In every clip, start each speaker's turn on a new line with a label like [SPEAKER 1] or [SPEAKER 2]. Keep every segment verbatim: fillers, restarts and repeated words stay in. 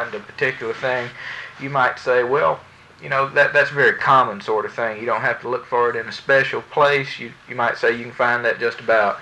[SPEAKER 1] find a particular thing, you might say, well, you know, that that's a very common sort of thing. You don't have to look for it in a special place. You you might say you can find that just about.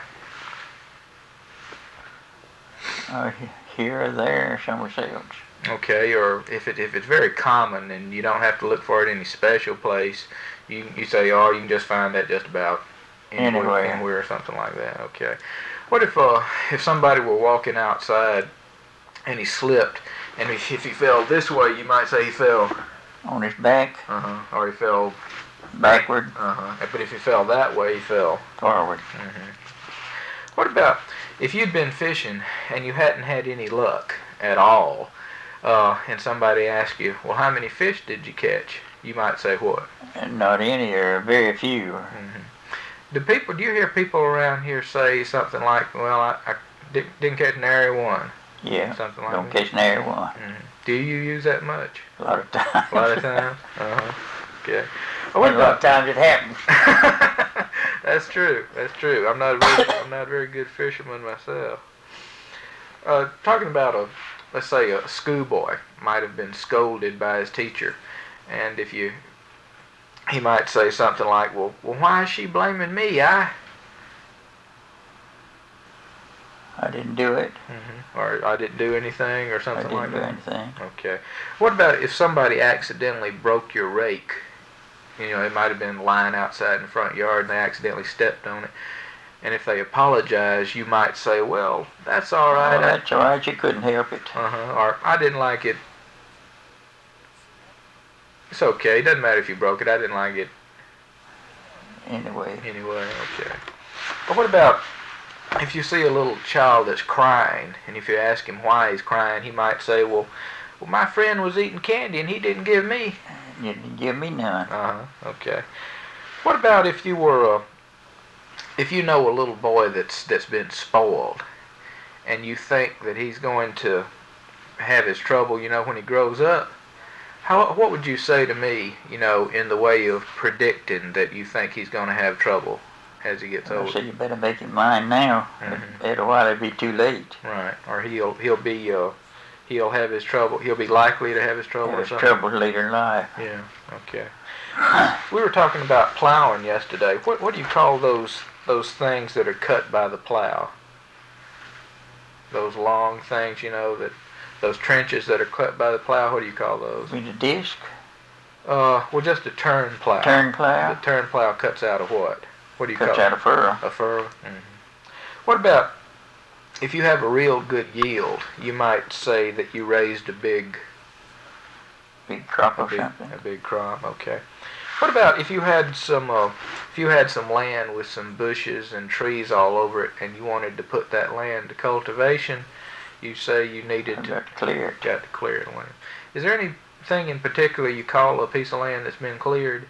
[SPEAKER 2] Uh, here or there, somewhere else.
[SPEAKER 1] Okay, or if it if it's very common and you don't have to look for it in any special place, you you say, oh, you can just find that just about anywhere,
[SPEAKER 2] anywhere,
[SPEAKER 1] anywhere or something like that. Okay. What if uh if somebody were walking outside and he slipped, and if, if he fell this way, you might say he fell
[SPEAKER 2] on his back.
[SPEAKER 1] Uh huh. Or he fell
[SPEAKER 2] backward.
[SPEAKER 1] Uh huh. But if he fell that way, he fell
[SPEAKER 2] forward.
[SPEAKER 1] Mm-hmm. What about if you'd been fishing and you hadn't had any luck at all, uh, and somebody asked you, well, how many fish did you catch? You might say what?
[SPEAKER 2] Not any, or very few.
[SPEAKER 1] Mm-hmm. Do people? Do you hear people around here say something like, well, I, I di- didn't catch nary one?
[SPEAKER 2] Yeah.
[SPEAKER 1] Something like
[SPEAKER 2] don't
[SPEAKER 1] that.
[SPEAKER 2] Don't catch nary one.
[SPEAKER 1] Mm-hmm. Do you use that much?
[SPEAKER 2] A lot of times.
[SPEAKER 1] A lot of times? Uh-huh. Okay.
[SPEAKER 2] Oh, what a lot of times it happens.
[SPEAKER 1] That's true. That's true. I'm not a very, I'm not a very good fisherman myself. Uh, talking about a, let's say a schoolboy might have been scolded by his teacher, and if you, he might say something like, well, well, why is she blaming me? I
[SPEAKER 2] I didn't do it.
[SPEAKER 1] Mm-hmm. Or I didn't do anything, or something like that.
[SPEAKER 2] I didn't do anything.
[SPEAKER 1] Okay. What about if somebody accidentally broke your rake? You know, it might have been lying outside in the front yard and they accidentally stepped on it. And if they apologize, you might say, well, that's all right.
[SPEAKER 2] Oh, that's all right. You couldn't help it.
[SPEAKER 1] Uh-huh. Or I didn't like it. It's okay. It doesn't matter if you broke it. I didn't like it.
[SPEAKER 2] Anyway.
[SPEAKER 1] Anyway, okay. But what about if you see a little child that's crying, and if you ask him why he's crying, he might say, well, well, my friend was eating candy and he didn't give me.
[SPEAKER 2] He didn't give me none.
[SPEAKER 1] Uh-huh, okay. What about if you were, uh, if you know a little boy that's that's been spoiled, and you think that he's going to have his trouble, you know, when he grows up? How, what would you say to me, you know, in the way of predicting that you think he's going to have trouble as he gets older?
[SPEAKER 2] So you better make it mine now. Mm-hmm. After a while, it'll be too late.
[SPEAKER 1] Right. Or he'll he'll be uh he'll have his trouble. He'll be likely to have his trouble
[SPEAKER 2] have
[SPEAKER 1] or something.
[SPEAKER 2] Trouble later in life.
[SPEAKER 1] Yeah. Okay. We were talking about plowing yesterday. What what do you call those those things that are cut by the plow? Those long things, you know, that those trenches that are cut by the plow. What do you call those?
[SPEAKER 2] With a disc.
[SPEAKER 1] Uh, well, just a turn plow.
[SPEAKER 2] Turn plow.
[SPEAKER 1] The turn plow cuts out of what? What do you
[SPEAKER 2] Cuts
[SPEAKER 1] call it?
[SPEAKER 2] Cuts out a furrow.
[SPEAKER 1] A furrow. Mm-hmm. What about if you have a real good yield? You might say that you raised a big,
[SPEAKER 2] big crop
[SPEAKER 1] a
[SPEAKER 2] or
[SPEAKER 1] big,
[SPEAKER 2] something.
[SPEAKER 1] A big crop. Okay. What about if you had some, uh, if you had some land with some bushes and trees all over it, and you wanted to put that land to cultivation? You say you needed
[SPEAKER 2] I've
[SPEAKER 1] to,
[SPEAKER 2] got to clear it.
[SPEAKER 1] Got to clear it. Is there anything in particular you call a piece of land that's been cleared?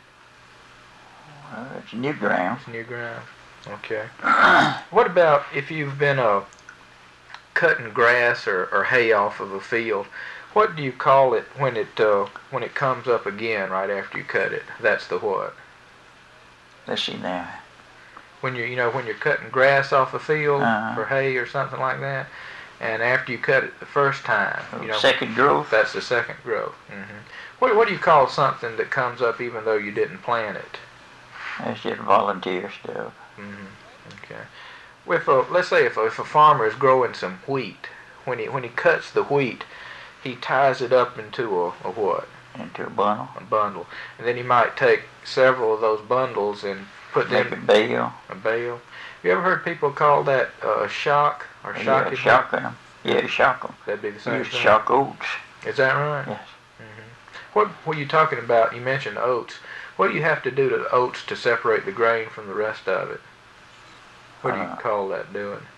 [SPEAKER 2] Uh, it's new ground.
[SPEAKER 1] It's new ground. Okay. What about if you've been uh, cutting grass or, or hay off of a field? What do you call it when it uh, when it comes up again right after you cut it? That's the what?
[SPEAKER 2] Let's see now.
[SPEAKER 1] When you you know when you're cutting grass off a field
[SPEAKER 2] uh-huh.
[SPEAKER 1] for hay or something like that, and after you cut it the first time, you know,
[SPEAKER 2] second growth.
[SPEAKER 1] That's the second growth. Mm-hmm. What what do you call something that comes up even though you didn't plant it?
[SPEAKER 2] That's just volunteer stuff.
[SPEAKER 1] Mm-hmm. Okay. If a, let's say if a, if a farmer is growing some wheat, when he when he cuts the wheat, he ties it up into a, a what?
[SPEAKER 2] Into a bundle.
[SPEAKER 1] A bundle, and then he might take several of those bundles and put
[SPEAKER 2] Make
[SPEAKER 1] them
[SPEAKER 2] a bale.
[SPEAKER 1] A bale. You ever heard people call that uh, a shock or shock?
[SPEAKER 2] Yeah, shocking them. Yeah, shock them.
[SPEAKER 1] That'd be the same
[SPEAKER 2] You
[SPEAKER 1] thing.
[SPEAKER 2] shock oats.
[SPEAKER 1] Is that right?
[SPEAKER 2] Yes.
[SPEAKER 1] Mm-hmm. What were you talking about? You mentioned oats. What do you have to do to the oats to separate the grain from the rest of it? What do you
[SPEAKER 2] uh,
[SPEAKER 1] call that doing?